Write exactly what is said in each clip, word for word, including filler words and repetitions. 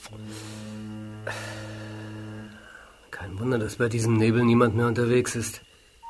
Kein Wunder, dass bei diesem Nebel niemand mehr unterwegs ist.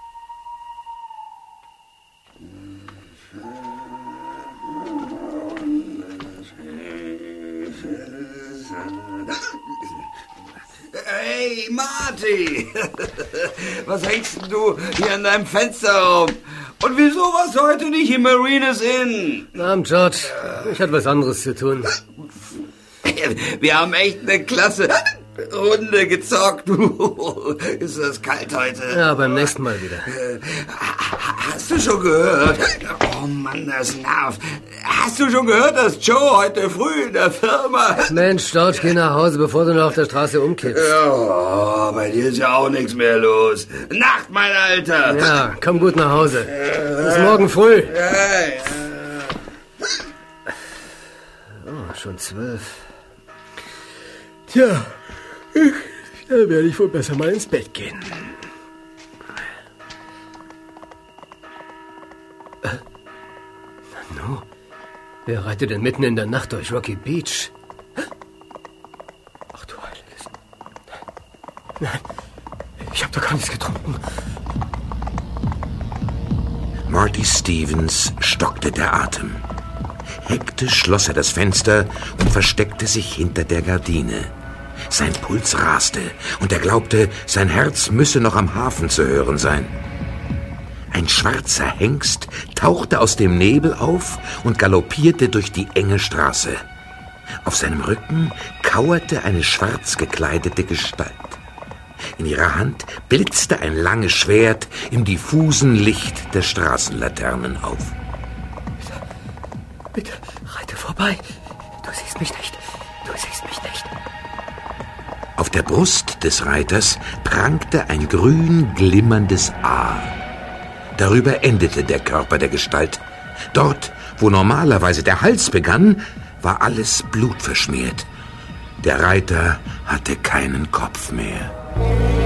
Hey, Marty! Was hängst denn du hier an deinem Fenster rum? Und wieso warst du heute nicht im Marinas Inn? Abend, George. Ich hatte was anderes zu tun. Wir haben echt eine klasse Runde gezockt. Ist das kalt heute? Ja, beim nächsten Mal wieder. Hast du schon gehört? Oh Mann, das nervt. Hast du schon gehört, dass Joe heute früh in der Firma... Mensch, George, geh nach Hause, bevor du noch auf der Straße umkippst. Ja, bei dir ist ja auch nichts mehr los. Nacht, mein Alter. Ja, komm gut nach Hause. Bis morgen früh. Ja, ja. Oh, schon zwölf. Tja, da werde ich wohl besser mal ins Bett gehen. Äh, Nanu, wer reitet denn mitten in der Nacht durch Rocky Beach? Ach du Heiliges. Nein, ich habe doch gar nichts getrunken. Marty Stevens stockte der Atem. Hektisch schloss er das Fenster und versteckte sich hinter der Gardine. Sein Puls raste und er glaubte, sein Herz müsse noch am Hafen zu hören sein. Ein schwarzer Hengst tauchte aus dem Nebel auf und galoppierte durch die enge Straße. Auf seinem Rücken kauerte eine schwarz gekleidete Gestalt. In ihrer Hand blitzte ein langes Schwert im diffusen Licht der Straßenlaternen auf. Bitte, bitte, reite vorbei. Du siehst mich nicht. Du siehst mich nicht. Auf der Brust des Reiters prangte ein grün glimmerndes A. Darüber endete der Körper der Gestalt. Dort, wo normalerweise der Hals begann, war alles blutverschmiert. Der Reiter hatte keinen Kopf mehr.